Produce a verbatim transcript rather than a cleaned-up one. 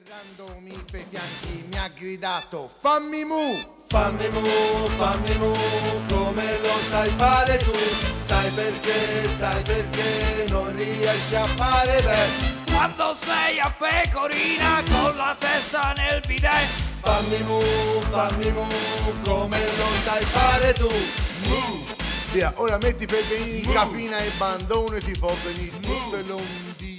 Girandomi per fianchi mi ha gridato fammi mu, fammi mu, fammi mu, come lo sai fare tu, sai perché, sai perché non riesci a fare bene. Quando sei a pecorina con la testa nel bidet, fammi mu, fammi mu, come lo sai fare tu, mu. Via, ora metti peperini, capina e bandone, ti fa venire tutte le ondine.